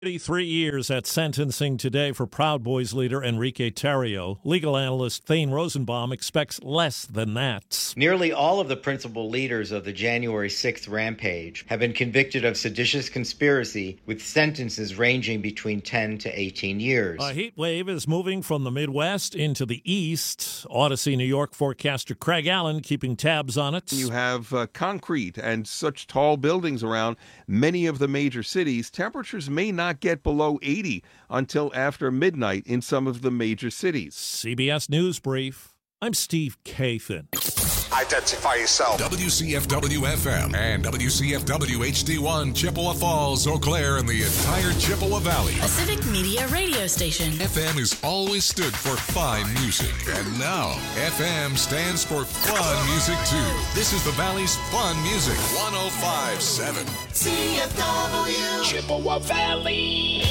33 years at sentencing today for Proud Boys leader Enrique Tarrio. Legal analyst Thane Rosenbaum expects less than that. Nearly all of the principal leaders of the January 6th rampage have been convicted of seditious conspiracy, with sentences ranging between 10 to 18 years. A heat wave is moving from the Midwest into the East. Odyssey, New York forecaster Craig Allen keeping tabs on it. You have concrete and such tall buildings around many of the major cities. Temperatures may not get below 80 until after midnight in some of the major cities. CBS News Brief. I'm Steve Kathan. Identify yourself. WCFW-FM and WCFW-HD1, Chippewa Falls, Eau Claire, and the entire Chippewa Valley. A civic media radio station. FM has always stood for fine music. And now, FM stands for fun music, too. This is the Valley's fun music. 105.7. CFW. Chippewa Valley.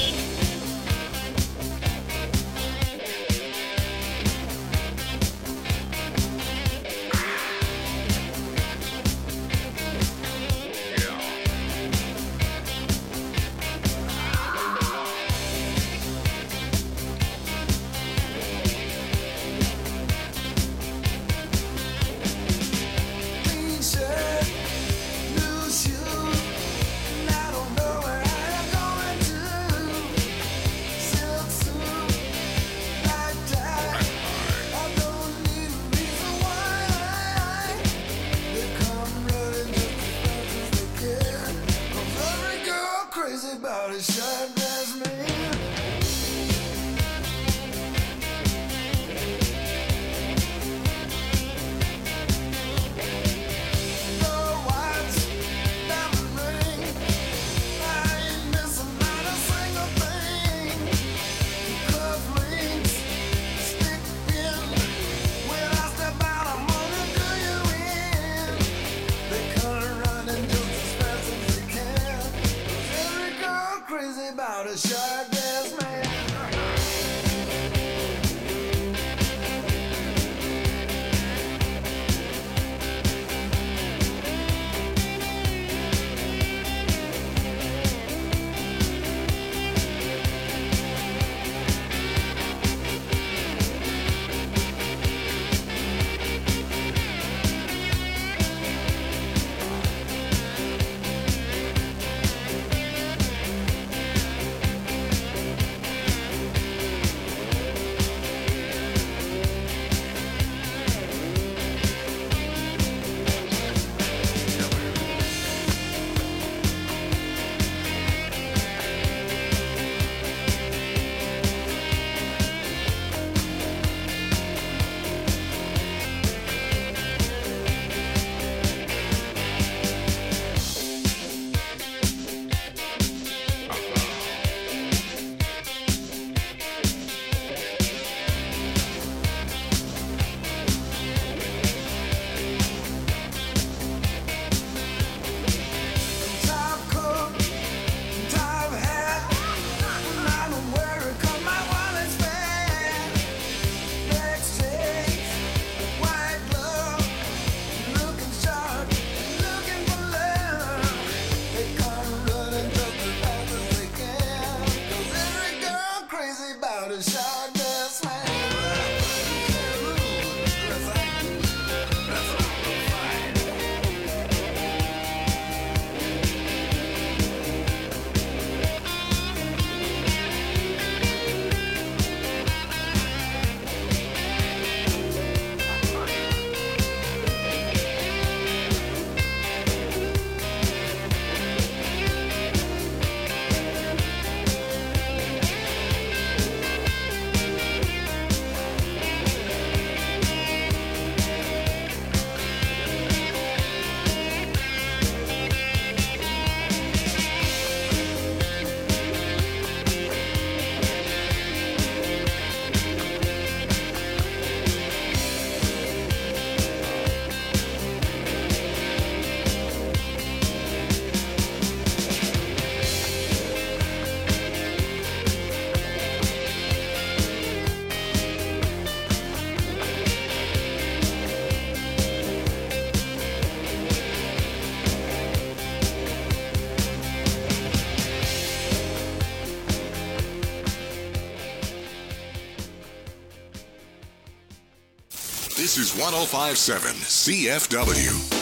This is 105.7 CFW.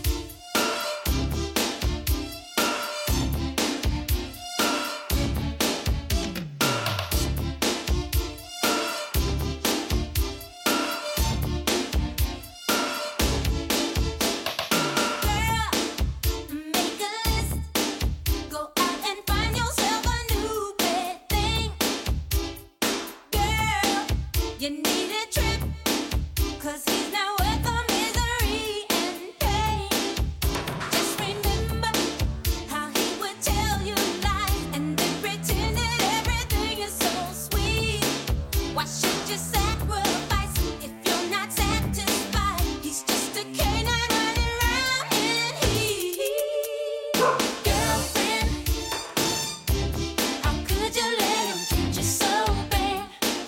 You need a trip, 'cause he's not worth the misery and pain. Just remember how he would tell you lies and then pretend that everything is so sweet. Why should you sacrifice if you're not satisfied? He's just a canine running around in heat. Girlfriend, how could you let him treat you so bad?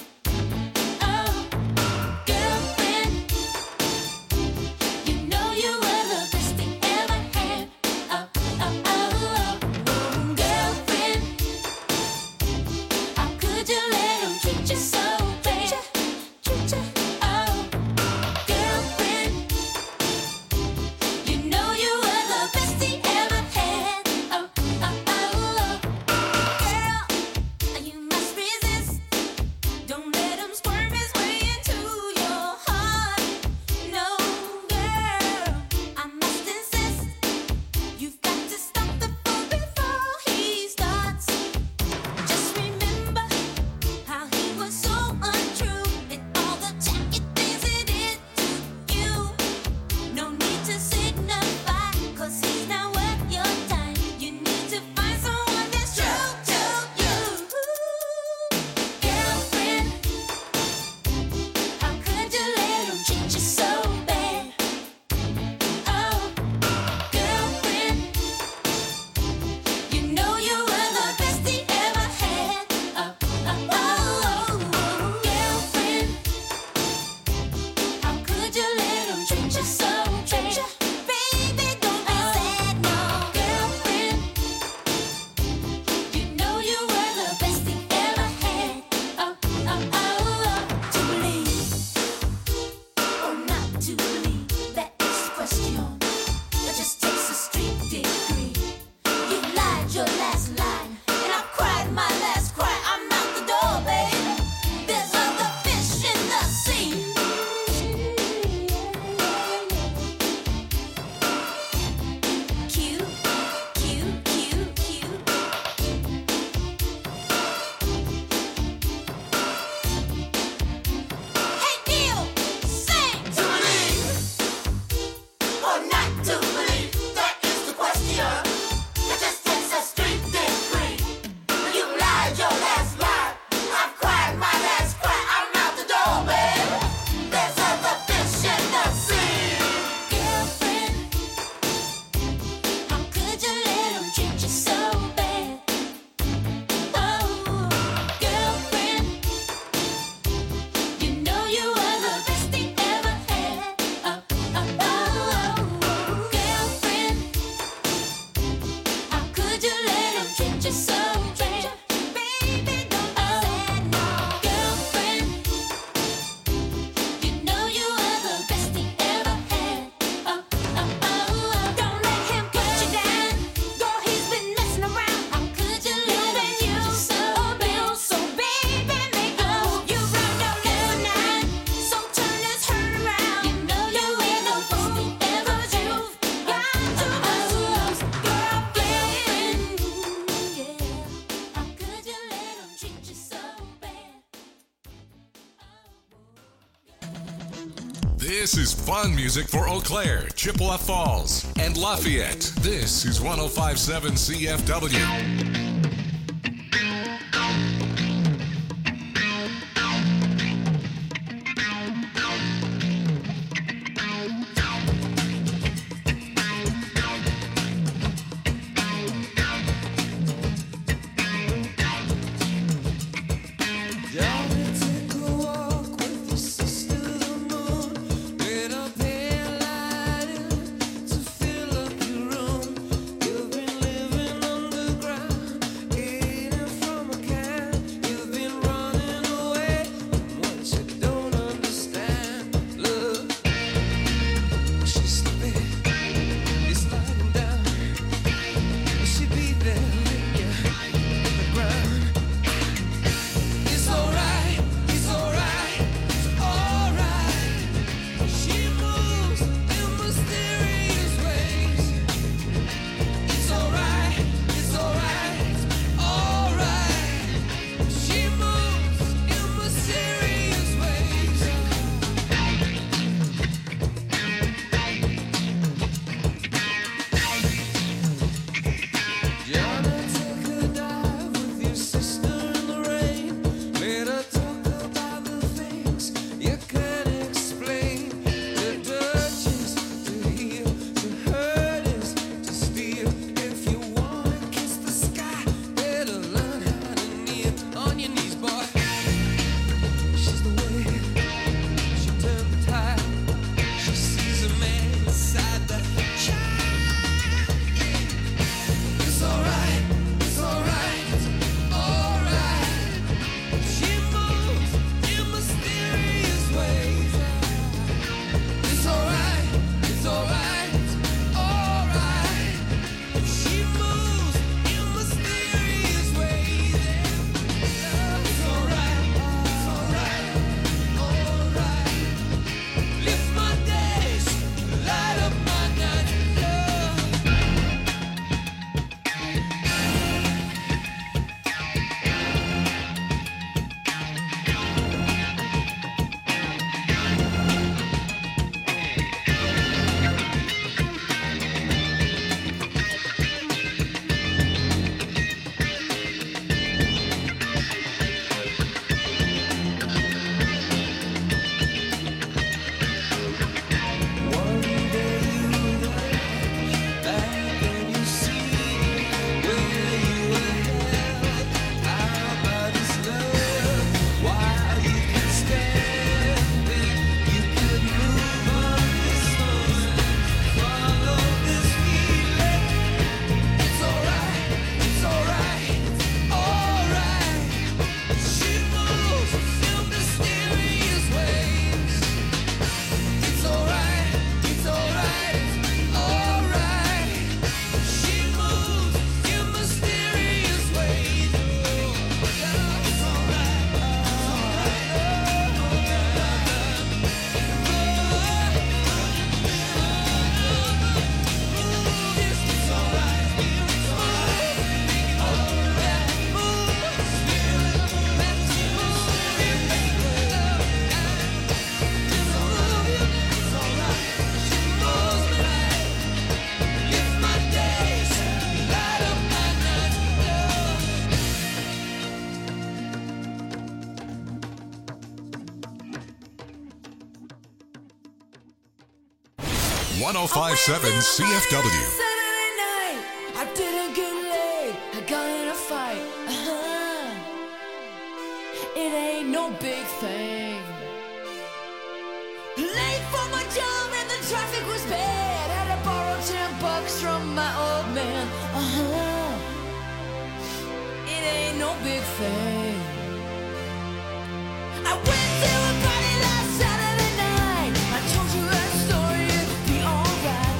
This is fun music for Eau Claire, Chippewa Falls, and Lafayette. This is 105.7 CFW. You've been living underground. 1057 CFW. Saturday night, I didn't get laid. I got in a fight. It ain't no big thing. Late for my job and the traffic was bad. Had to borrow $10 from my old man. It ain't no big thing. I went to a party last Saturday night. I told you that story, it'd be alright.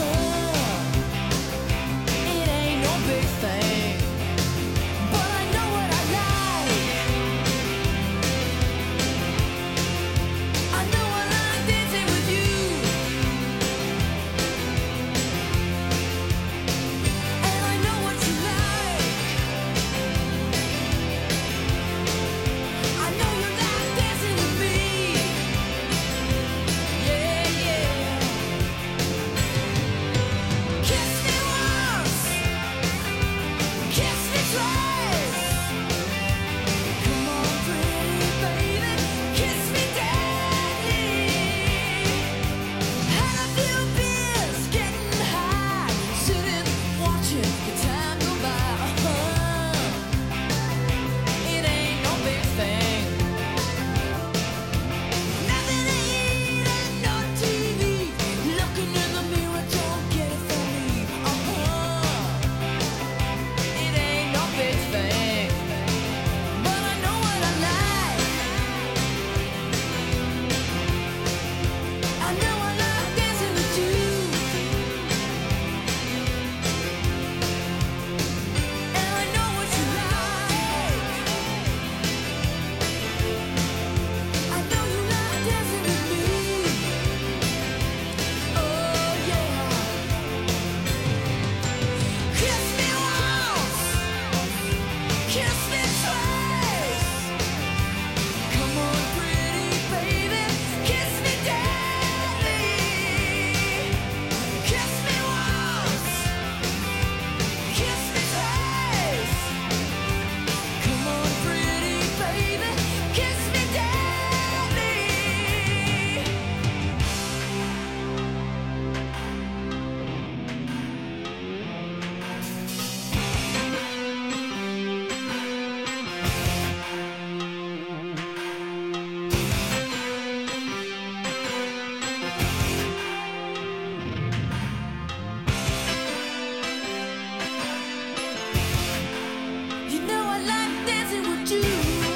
It ain't no big thing, but I know what I like. I know I like dancing with you, and I know what you like. I know you like dancing with me. Yeah, yeah. Kiss me once, kiss me twice. Come on, pretty baby, kiss me deadly. Had a few beers, getting high, sitting watching the time go by. It ain't no big thing. Nothing to eat and no TV. Looking in the mirror, don't get it from me. It ain't no big thing, but I know what I like. I know I like dancing with you, and I know what you like. I know you like dancing with me. Oh yeah. Kiss me once, kiss me twice. Come on, pretty baby, kiss me deadly. Kiss me once, kiss me twice. Come on, pretty baby, kiss me deadly. You know I like dancing with you,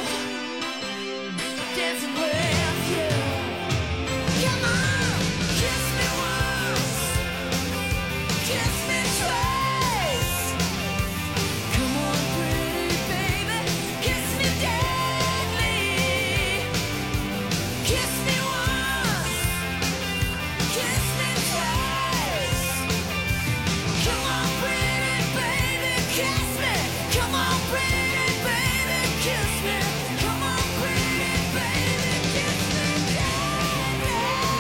dancing with you. Come on, kiss me once, kiss me twice. Come on, pretty baby, kiss me deadly. Kiss me once, kiss me twice. Come on, pretty baby, kiss me. Come on, pretty baby, kiss me. Come on, pretty baby, kiss me deadly.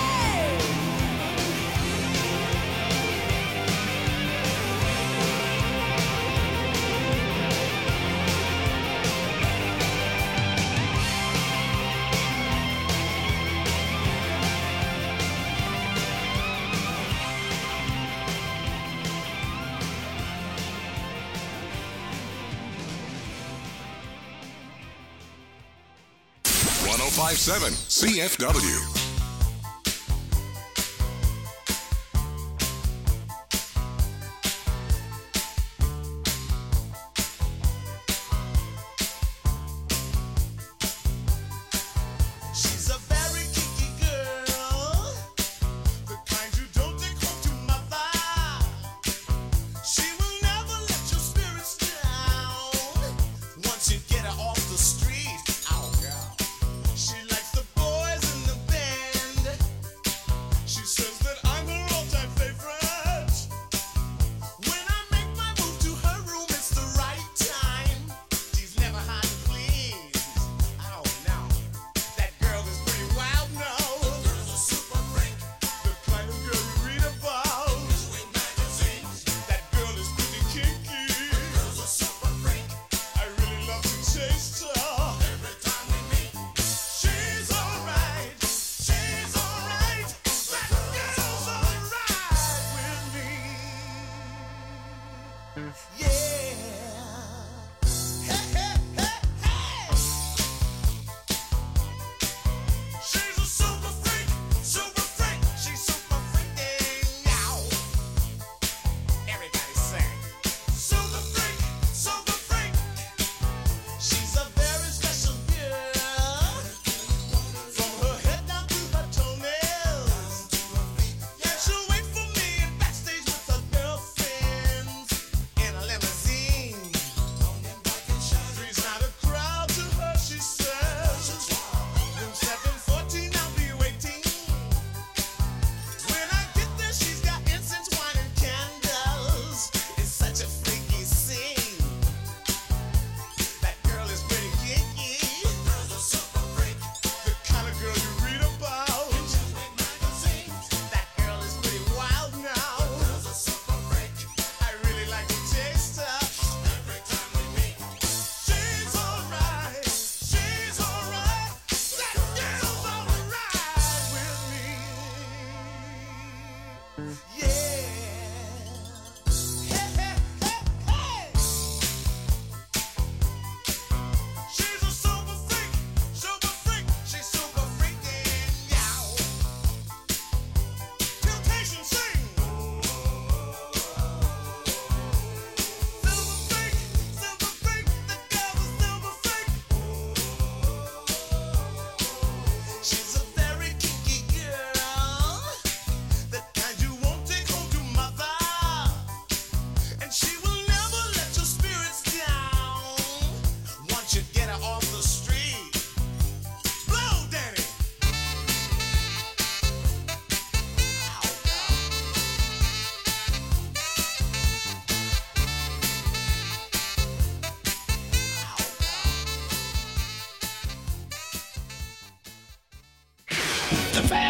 1057 CFW. She's a very kinky girl, the kind you don't take home to mother. She will never let your spirits down once you get her off the street. Oh, girl. She likes the boys in the band.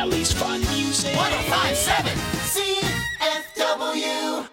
Valley's Fun Music. 1057 CFW.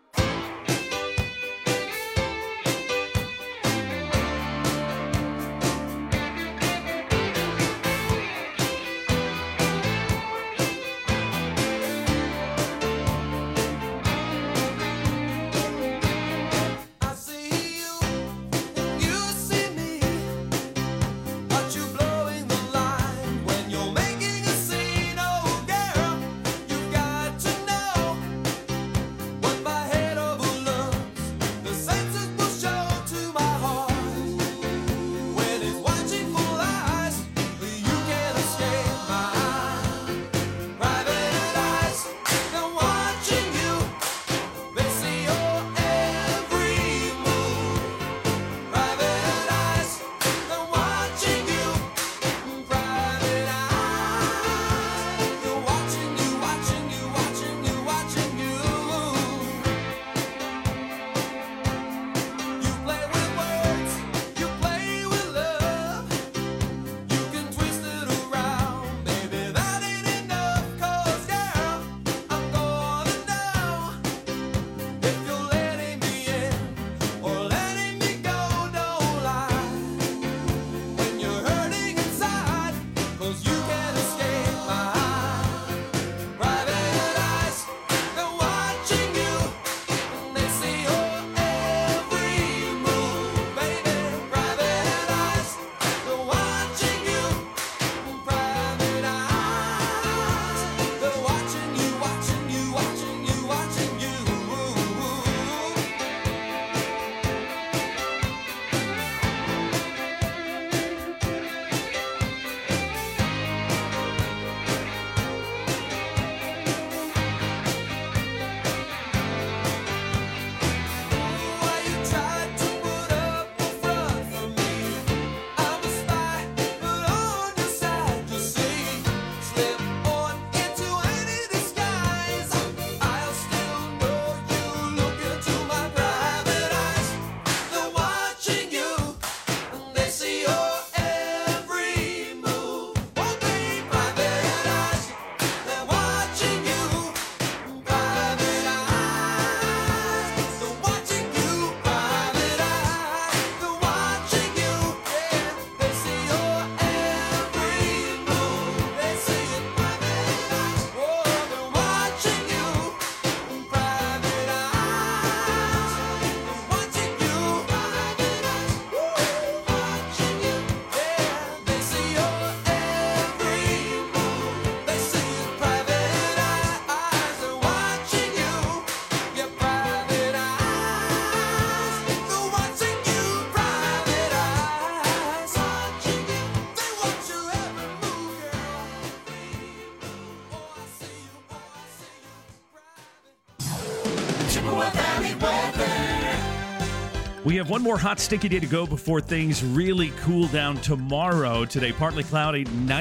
We have one more hot, sticky day to go before things really cool down tomorrow. Today, partly cloudy,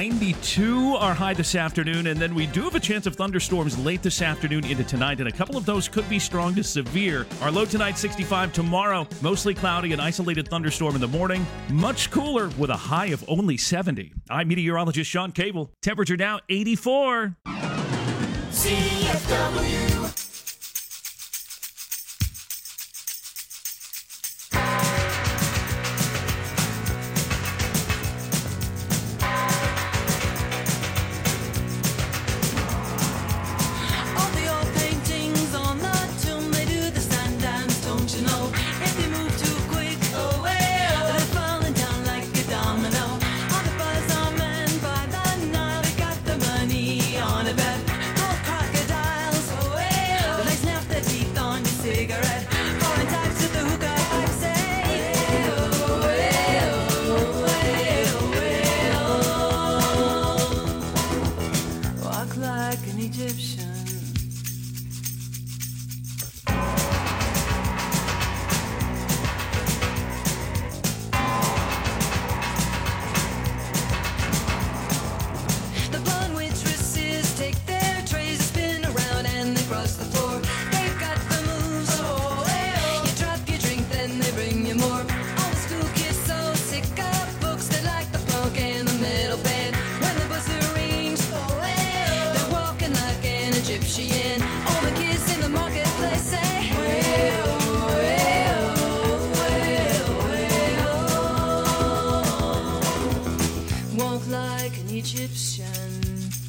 92 our high this afternoon, and then we do have a chance of thunderstorms late this afternoon into tonight, and a couple of those could be strong to severe. Our low tonight, 65. Tomorrow, mostly cloudy, an isolated thunderstorm in the morning. Much cooler with a high of only 70. I'm meteorologist Sean Cable. Temperature now 84. CFW. Crocodiles away. Egyptian.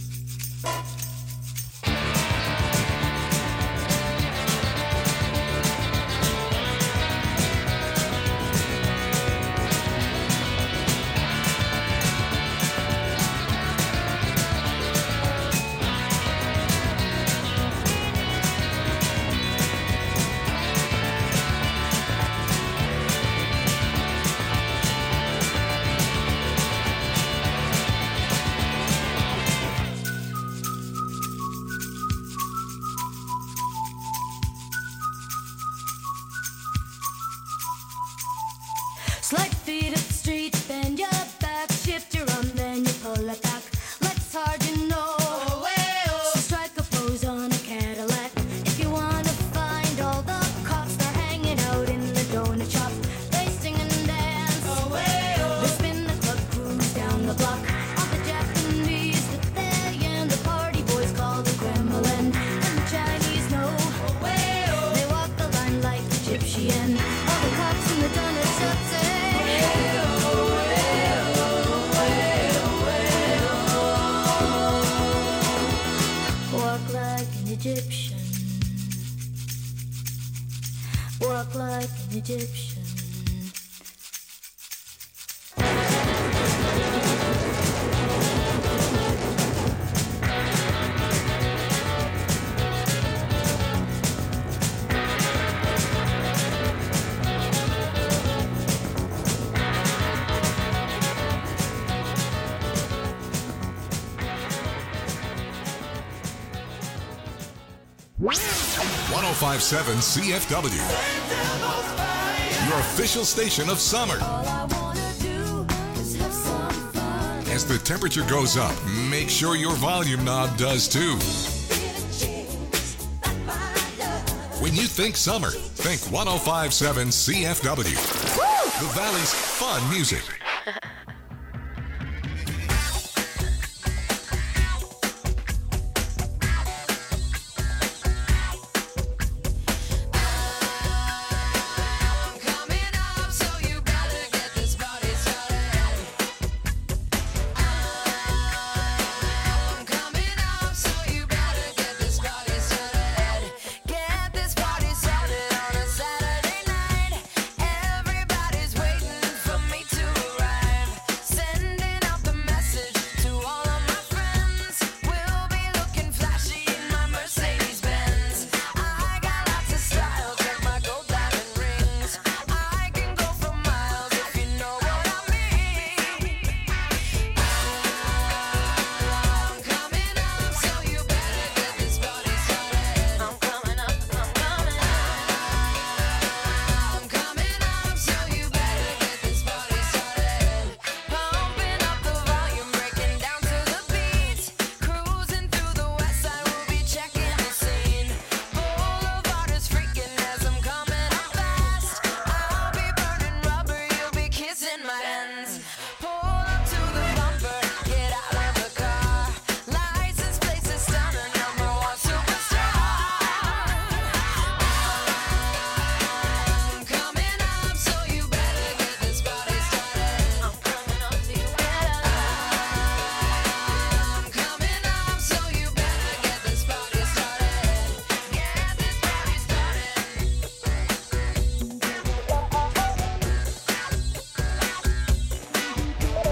Slide feet up the street, bend your back, shift your arm, then you pull it back. Legs hard, you know. So strike a pose on a Cadillac. If you wanna find all the cops, they're hanging out in the donut shop. They sing and dance. They spin the club, cruise down the block. All the Japanese that they and the party boys call the Kremlin. And the Chinese know. They walk the line like Egyptian. All the cops in the donut shop say. Walk like an Egyptian. Walk like an Egyptian. .1057 CFW, your official station of summer. All I wanna do is have some fun. As the temperature goes up, make sure your volume knob does too. When you think summer, think 1057 CFW, the Valley's fun music. Coming up, so you better get this party started. I'm coming up, so you better get this party started. Get this party started on a Saturday night. Everybody's waiting for me to arrive. Sending out the message to all of my friends. We'll be looking flashy in my Mercedes Benz. I got lots of style, check my gold diamond rings. I can go for miles if you know what I mean. I'm coming up, so you better get this party started. I'm coming up, I'm coming up. I'm coming up, so you better get this party started. Pumping up the volume, breaking down to the beat. Cruising through the west side, we'll be checking the scene. Boulevard is freaking as I'm coming up fast. I'll be burning rubber, you'll be kissing my hands. Pull up to the bumper, get out of the car. License plates is stunning, number one superstar. I'm coming up, so you better get this party started. I'm coming up, so you better. I'm coming up, so you better get this party started. Get this party started.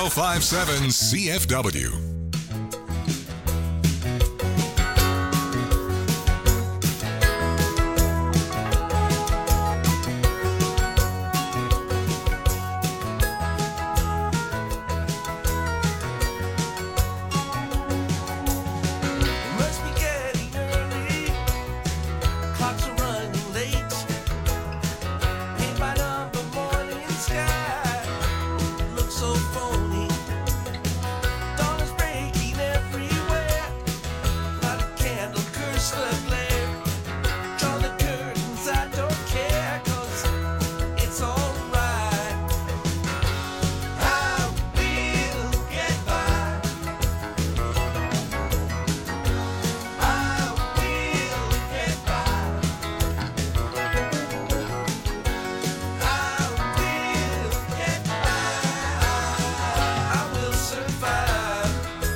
1057 CFW. Must be getting early. Clocks are running late. Paint by the morning sky looks so phony. Dawn is breaking everywhere. Light a candle, curse the glare. Draw the curtains, I don't care, 'cause it's alright. I will get by. I will get by. I will get by. I will survive.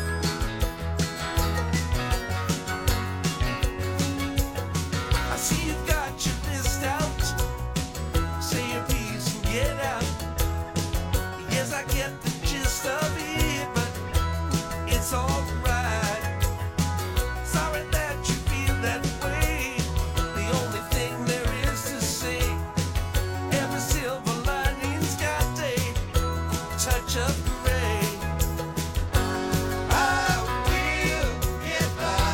I see you've got your list out. Say your piece and get out. Yes, I get the gist of it, but it's alright. Sorry that you feel that way. The only thing there is to say, every silver lining's got a touch of gray. I will get by.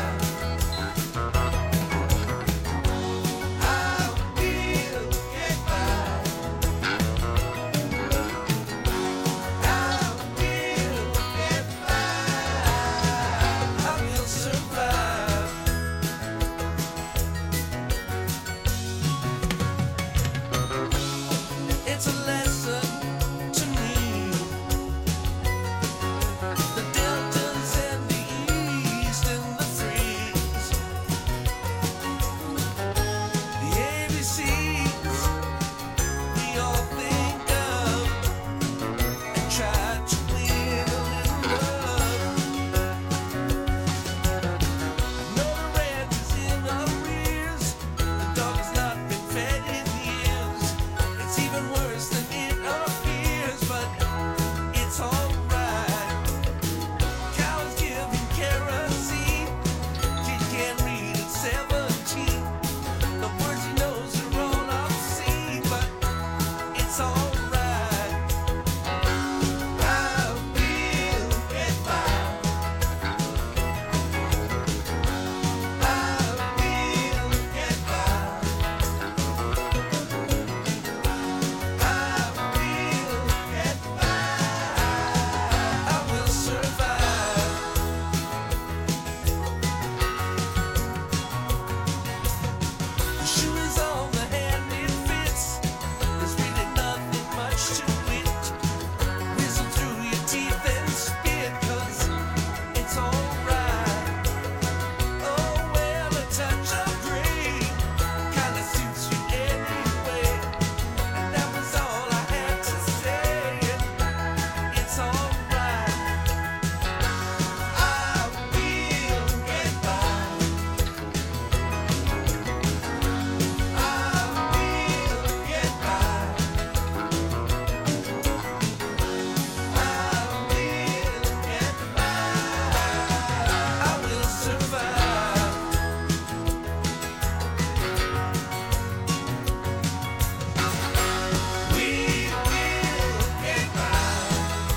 I will get by. I will get by. I will survive. It's a lesson to me. The deltas and the east and the threes. The ABCs we all think of and try to win a little love. I know the rent is in arrears. The dog has not been fed in years. It's even worse than it appears, but it's alright. Cows giving kerosene. Kid can't read at 17. The words he knows are all obscene, but it's alright. I will get by. I will get by. I will get by. I will survive. The shoe is on the hand it fits. There's really nothing much to it. Whistle through your teeth and spit, 'cause it's alright. Oh well, a touch of gray kinda suits you anyway. And that was all I had to say. It's alright. I will get by. I will get by. I will get by. I will survive. We will get by.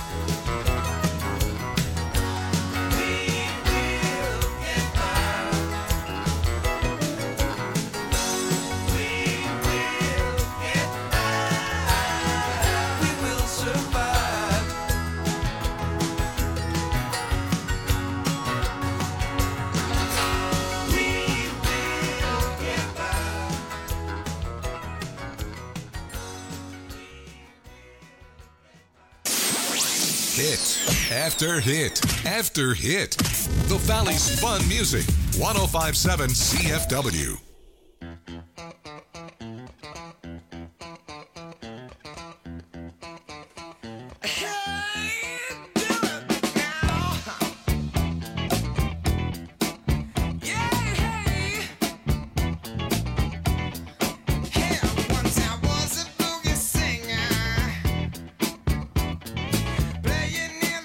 We will get by. We will get by. We will survive. We will get by. Hit after hit after hit. The Valley's fun music. 1057 CFW. Once I was a boogie singer, playing in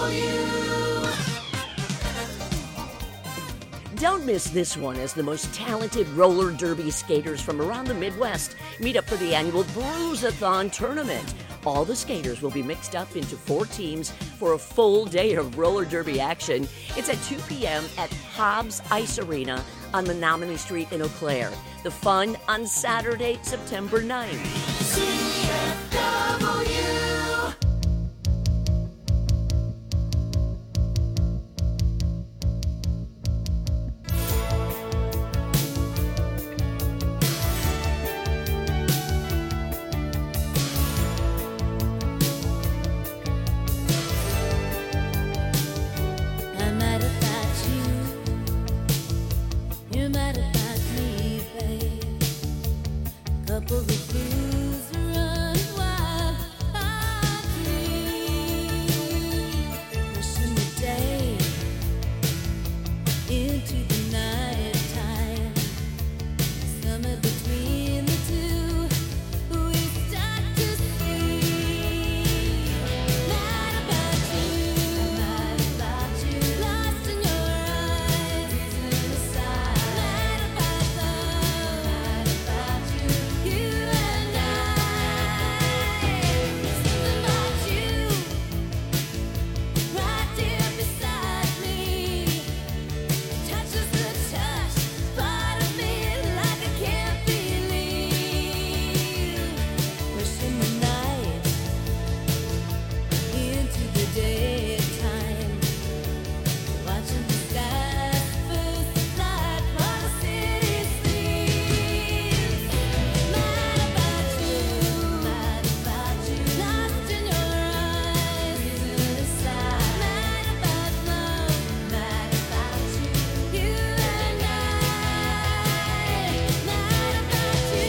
Don't miss this one as the most talented roller derby skaters from around the Midwest meet up for the annual Bruise-a-thon tournament. All the skaters will be mixed up into 4 teams for a full day of roller derby action. It's at 2 p.m. at Hobbs Ice Arena on Menominee Street in Eau Claire. The fun on Saturday, September 9th. I'm mad about you. You're mad about me, babe. Couple of fools run wild. I dream, pushing the day into the night time. Somewhere between the two, we start to see. Mad about you, lost in your eyes, reason aside. Mad about love, you and I. Something about you, right there beside me. Touches the touch, part of me like I can't believe. Wishing the night into the daytime, watching the skies first light while the city sleeps. Mad about you, lost in your eyes, reason aside. Mad about love, mad about you, you and I. Mad about you,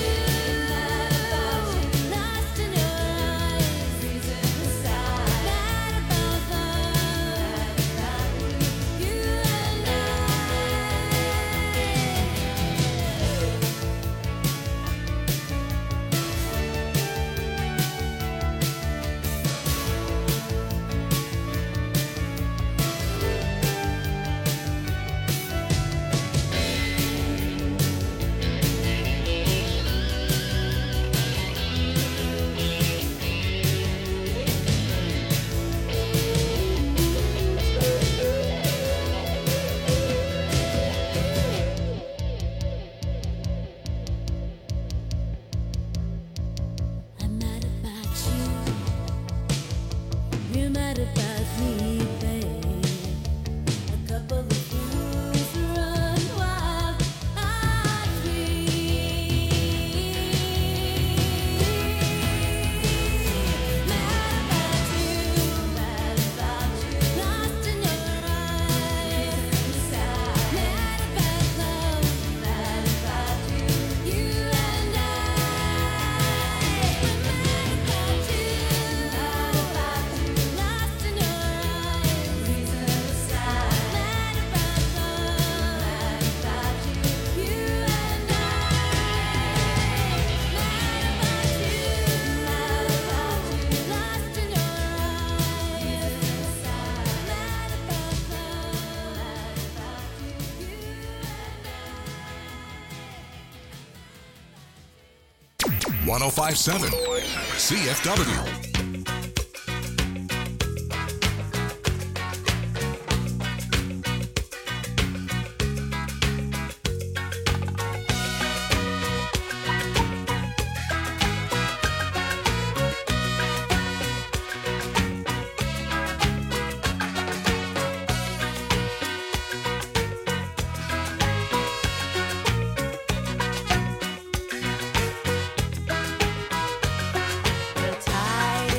lost in your eyes, reason aside. Mad about love, you and I. I'm mad about you. You're mad about me, babe. A couple of fools run wild. I dream. Mad about you, lost in your eyes. Mad about love, mad about you, you and I. Mad about you, lost in your eyes, reason aside. Mad about love, mad about you, you and I. Mad about you, lost in your eyes, reason aside. Mad about love, mad about you, you and I. 1057 CFW. The tide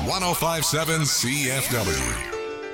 1057 CFW.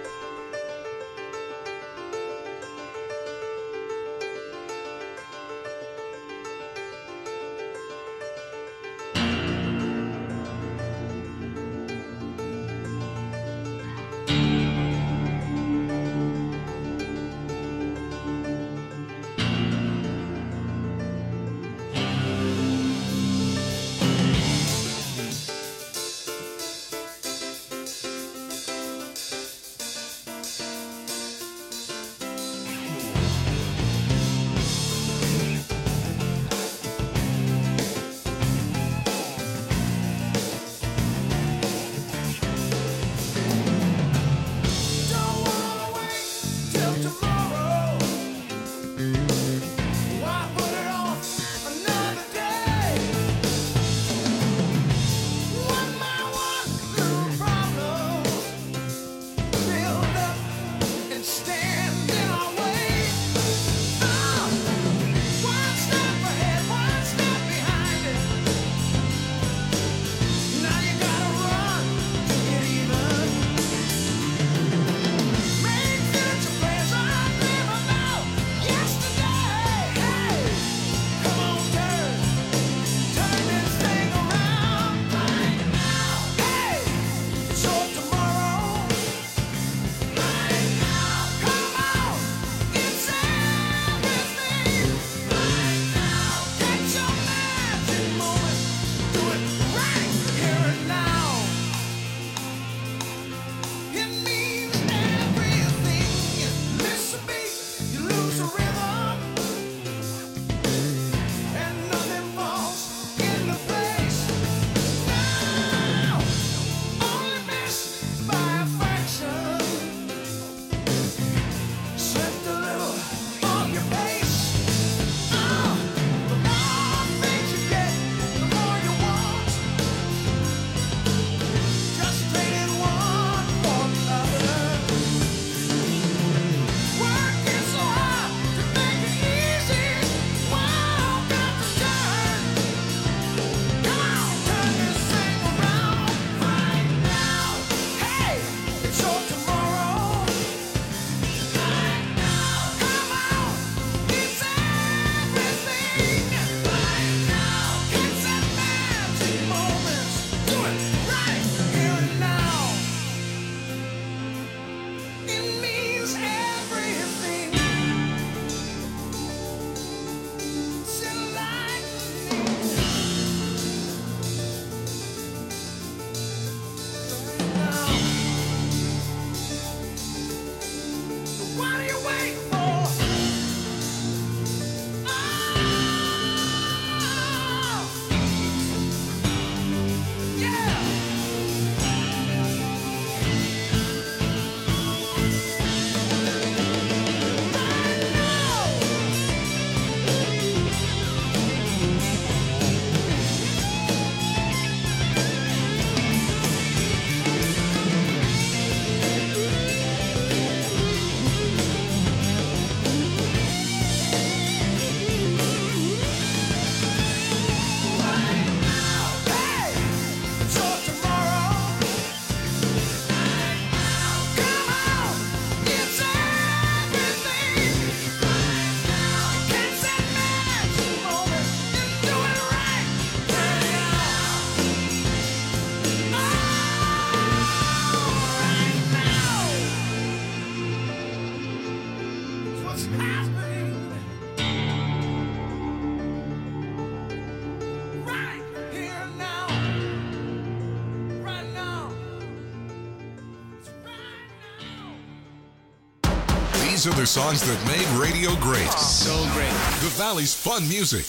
These are the songs that made radio great. So great. The Valley's fun music.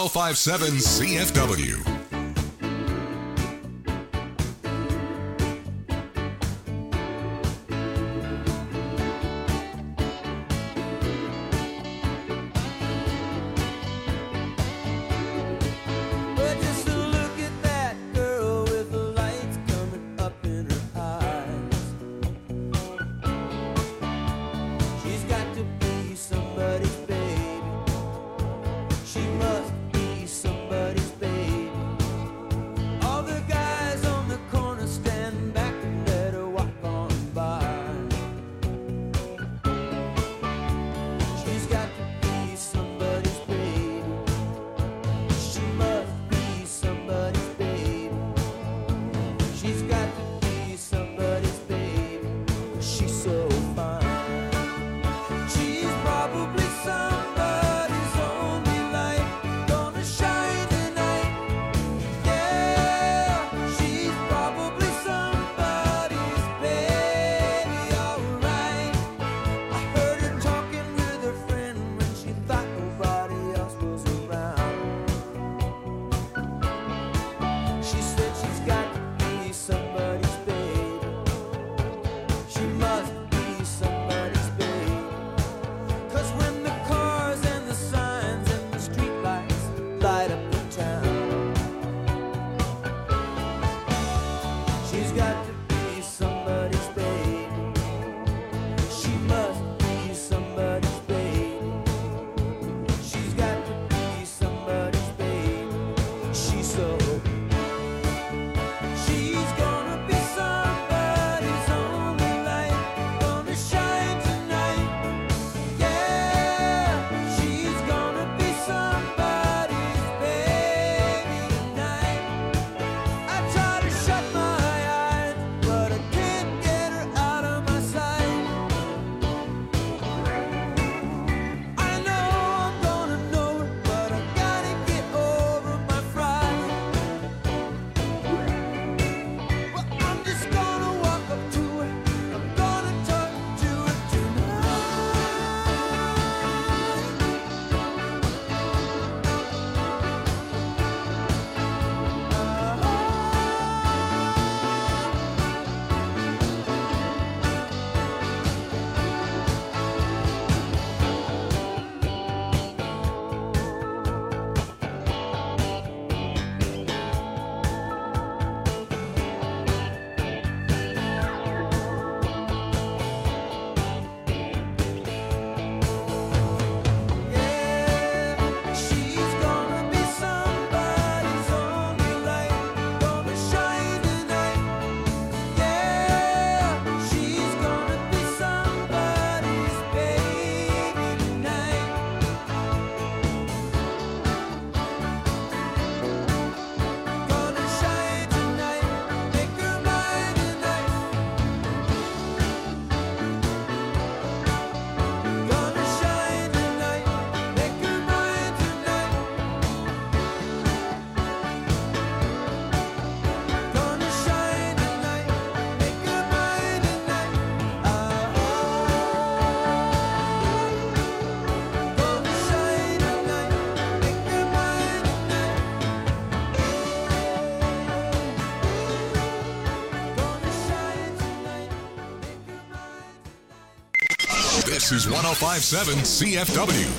1057 CFW. But just look at that girl with the lights coming up in her eyes. She's got to be somebody's baby. She must be somebody's baby. she's so fine. She's probably somebody's only light, gonna shine tonight. Yeah, she's probably somebody's baby, alright. I heard her talking with her friend when she thought nobody else was around. She said she's got to be somebody's baby. She must be somebody's baby. 'Cause when the cars and the signs and the street lights light up the town, she's got to be somebody's baby. She must be somebody's baby. She's got to be somebody's baby. She's so. She's gonna be somebody's only light, gonna shine tonight. Yeah, she's gonna be somebody's baby tonight. I try to shut my eyes, but I can't get her out of my sight. I know I'm gonna know her, but I gotta get over my fright. Well, I'm just gonna walk up to her, I'm gonna talk to her tonight. Yeah, she's gonna be somebody's only light, gonna shine tonight. Yeah, she's gonna be somebody's baby tonight. Gonna shine tonight, make her mine tonight. Gonna shine tonight, make her mine tonight. Gonna shine tonight, make her mine tonight. Gonna shine tonight, make her mine tonight. Gonna shine tonight, make her mine. This is 1057 CFW.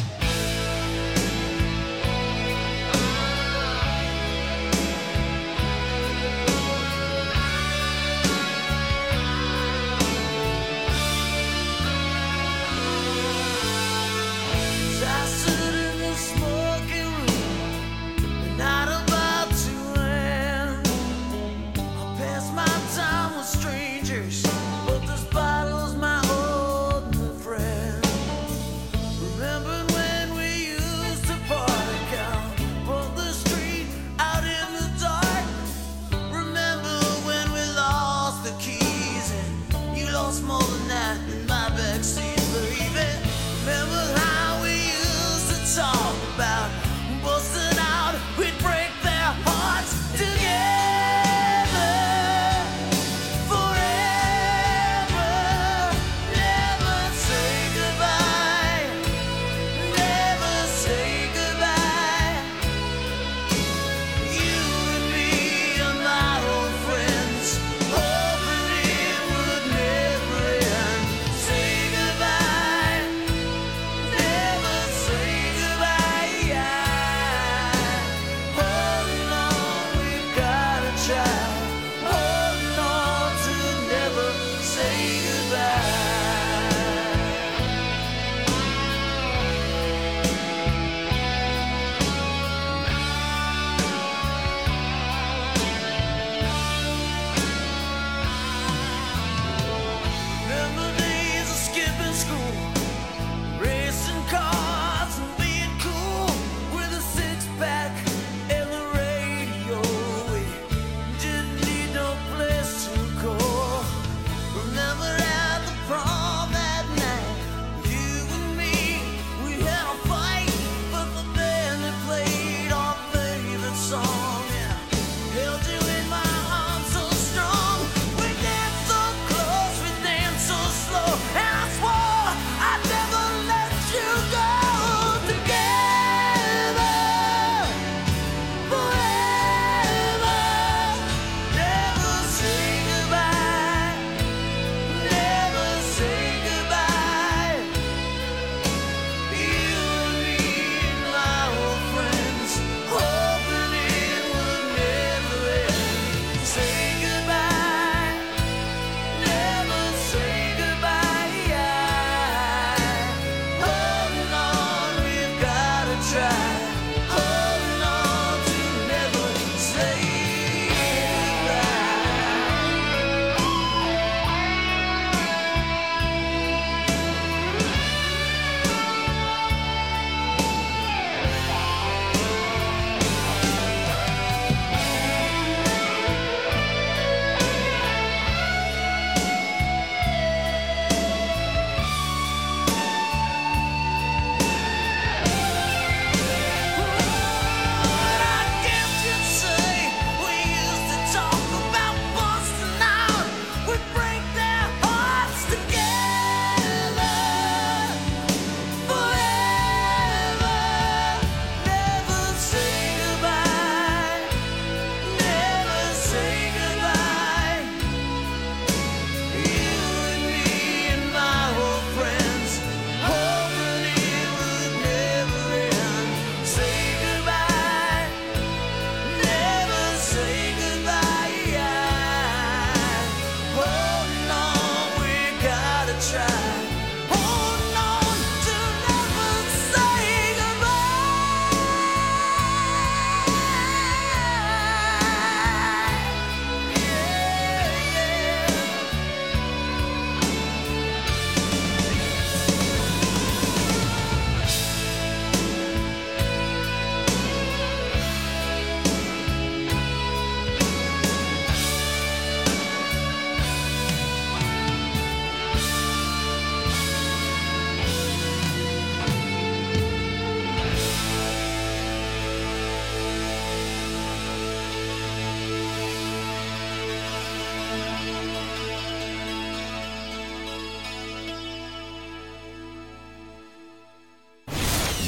I stood in the smoking room, the night about to end. I passed my time with strangers, but this bottle's my old friend. Remember when we used to park out on the street out in the dark? Remember when we lost the keys and you lost more than that in my backseat, baby? Remember how we used to talk about busting out, we'd break their hearts together forever. Never say goodbye, never say goodbye. You and me are my old friends, hoping it would never end. Say goodbye, never say goodbye. Holding on, we've gotta try. Holding on to never say goodbye. Remember days of skipping school, racing cars and being cool with a six-pack and the radio. We didn't need no place to go. Remember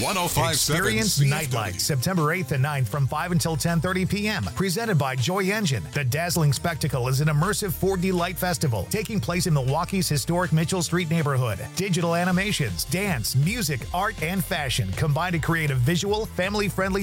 1057 Experience Nightlight, September 8th and 9th from 5 until 10:30 p.m. Presented by Joy Engine. The dazzling spectacle is an immersive 4D light festival taking place in Milwaukee's historic Mitchell Street neighborhood. Digital animations, dance, music, art, and fashion combine to create a visual, family-friendly